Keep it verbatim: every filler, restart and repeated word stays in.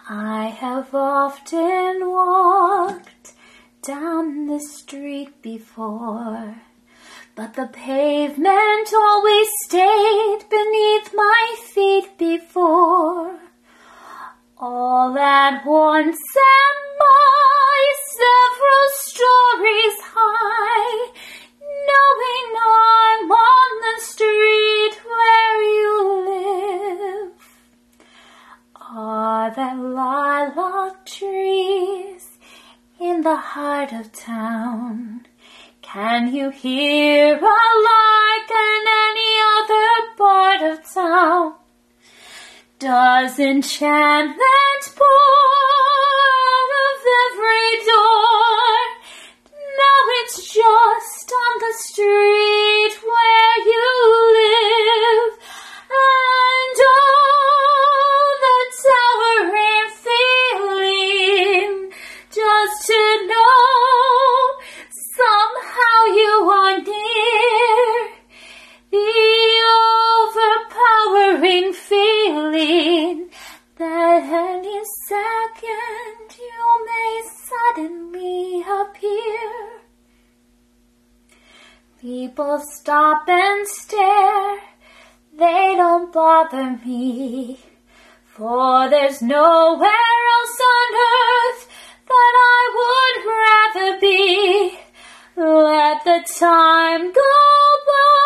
I have often walked down the street before, but the pavement always stayed beneath my feet before. All at once am I several stories high, knowing I'm on the street where you live. Are there lilac trees in the heart of town? Can you hear a lark in any other part of town? Does enchantment pour out of every door? No, it's just on the street where you live. And oh, the towering feeling, just to know somehow you are near. The overpowering feeling that any second you may suddenly appear. People stop and stare, they don't bother me, for there's nowhere else on earth that I would rather be. Let the time go by.